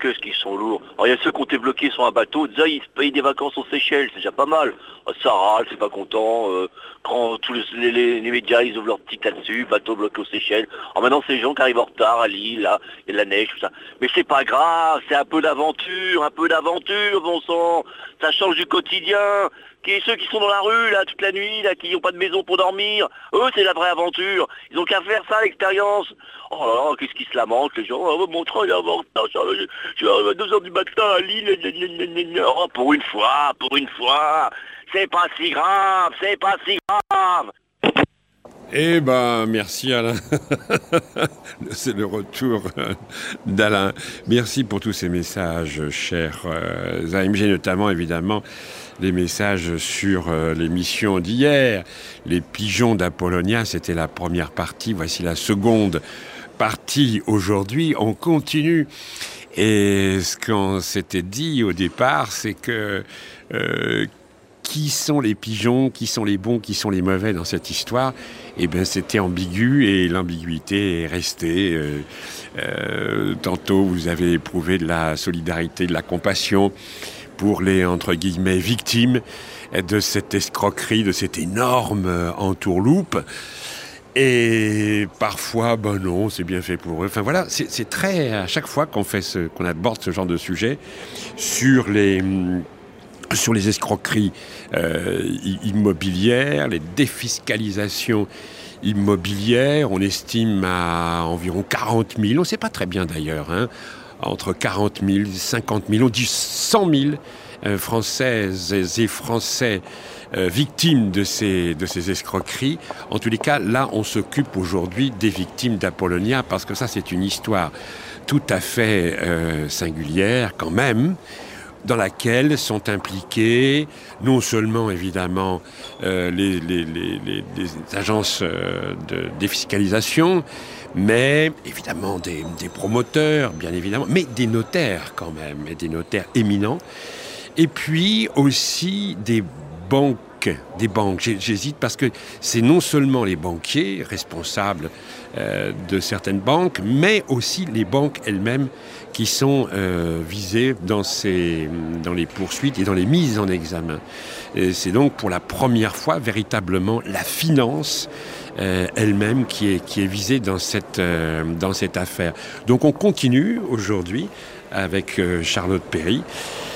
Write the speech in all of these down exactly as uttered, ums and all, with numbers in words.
qu'est-ce qu'ils sont lourds. Alors il y a ceux qui ont été bloqués sur un bateau, déjà ils se payent des vacances aux Seychelles, c'est déjà pas mal. Ça râle, c'est pas content, euh, quand tous les, les, les médias ils ouvrent leur petit là-dessus, bateau bloqué aux Seychelles. Alors maintenant c'est les gens qui arrivent en retard à Lille, là, il y a de la neige, tout ça. Mais c'est pas grave, c'est un peu d'aventure, un peu d'aventure, bon sang. Ça change du quotidien. Qui, ceux qui sont dans la rue, là, toute la nuit, là, qui n'ont pas de maison pour dormir, eux, c'est la vraie aventure. Ils ont qu'à faire ça, l'expérience. Oh là là, qu'est-ce qu'ils se lamentent, les gens. Oh, mon train, il est en retard, je suis à deux heures du matin à Lille. Oh, pour une fois, pour une fois. C'est pas si grave, c'est pas si grave. Eh ben, merci Alain. C'est le retour d'Alain. Merci pour tous ces messages, chers euh, A M G, notamment, évidemment, les messages sur euh, l'émission d'hier. Les pigeons d'Apollonia, c'était la première partie. Voici la seconde partie aujourd'hui. On continue. Et ce qu'on s'était dit au départ, c'est que... Euh, qui sont les pigeons, qui sont les bons, qui sont les mauvais dans cette histoire? Eh bien, c'était ambigu et l'ambiguïté est restée. Euh, euh, tantôt, vous avez éprouvé de la solidarité, de la compassion pour les, entre guillemets, victimes de cette escroquerie, de cette énorme entourloupe. Et parfois, ben non, c'est bien fait pour eux. Enfin voilà, c'est, c'est très... À chaque fois qu'on fait ce, qu'on aborde ce genre de sujet sur les... sur les escroqueries euh, immobilières, les défiscalisations immobilières, on estime à environ quarante mille, on ne sait pas très bien d'ailleurs, hein, entre quarante mille, cinquante mille, on dit cent mille euh, Françaises et Français euh, victimes de ces, de ces escroqueries. En tous les cas, là, on s'occupe aujourd'hui des victimes d'Apollonia, parce que ça, c'est une histoire tout à fait euh, singulière quand même, dans laquelle sont impliqués non seulement évidemment euh, les, les, les, les, les agences euh, de défiscalisation, mais évidemment des, des promoteurs, bien évidemment, mais des notaires quand même, et des notaires éminents, et puis aussi des banques, des banques. J'hésite parce que c'est non seulement les banquiers responsables euh, de certaines banques, mais aussi les banques elles-mêmes qui sont euh, visées dans, ces, dans les poursuites et dans les mises en examen. Et c'est donc pour la première fois véritablement la finance euh, elle-même qui est, qui est visée dans cette, euh, dans cette affaire. Donc on continue aujourd'hui avec euh, Charlotte Perry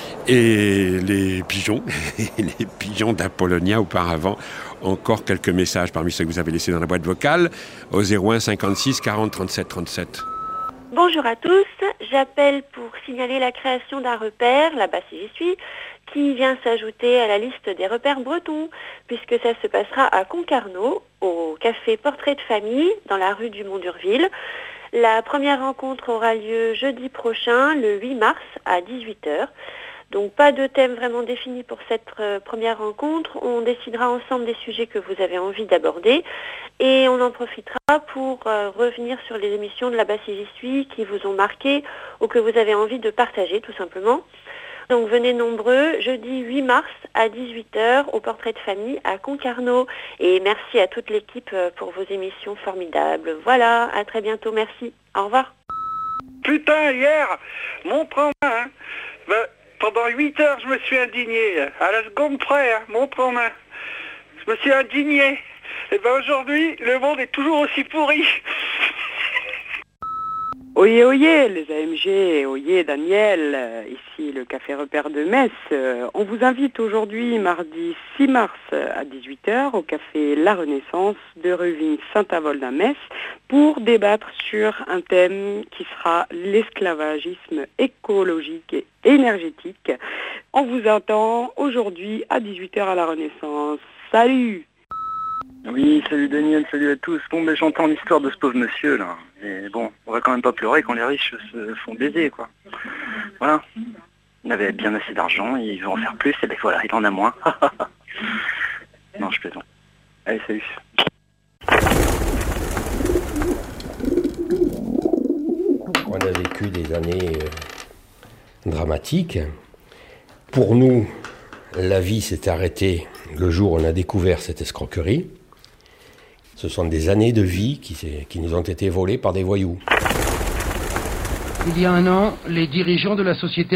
et les pigeons, les pigeons d'Apollonia auparavant. Encore quelques messages parmi ceux que vous avez laissés dans la boîte vocale au zéro un cinquante-six quarante trente-sept trente-sept. Bonjour à tous, j'appelle pour signaler la création d'un repère, là-bas si j'y suis, qui vient s'ajouter à la liste des repères bretons, puisque ça se passera à Concarneau, au café Portrait de Famille, dans la rue du Mont d'Urville. La première rencontre aura lieu jeudi prochain, le huit mars, à dix-huit heures. Donc pas de thème vraiment défini pour cette euh, première rencontre. On décidera ensemble des sujets que vous avez envie d'aborder et on en profitera pour euh, revenir sur les émissions de Là-bas si j'y suis qui vous ont marqué ou que vous avez envie de partager tout simplement. Donc venez nombreux, jeudi huit mars à dix-huit heures au Portrait de Famille à Concarneau. Et merci à toute l'équipe pour vos émissions formidables. Voilà, à très bientôt, merci. Au revoir. Putain, hier, montre en main, hein. Ben, pendant huit heures, je me suis indigné, à la seconde près, hein, montre en main. Je me suis indigné. Et ben aujourd'hui, le monde est toujours aussi pourri. Oyez, oyez, les A M G, oyez, Daniel, euh, ici le Café Repère de Metz. Euh, on vous invite aujourd'hui, mardi six mars à dix-huit heures, au Café La Renaissance de Ruvigny-Saint-Avold à Metz, pour débattre sur un thème qui sera l'esclavagisme écologique et énergétique. On vous attend aujourd'hui à dix-huit heures à La Renaissance. Salut! Oui, salut Daniel, salut à tous. Bon, mais j'entends l'histoire de ce pauvre monsieur, là. Et bon, on va quand même pas pleurer quand les riches se font baiser, quoi. Voilà. Il avait bien assez d'argent, il veut en faire plus, et ben voilà, il en a moins. Non, je plaisante. Allez, salut. On a vécu des années euh, dramatiques. Pour nous, la vie s'est arrêtée le jour où on a découvert cette escroquerie. Ce sont des années de vie qui, qui nous ont été volées par des voyous. Il y a un an, les dirigeants de la société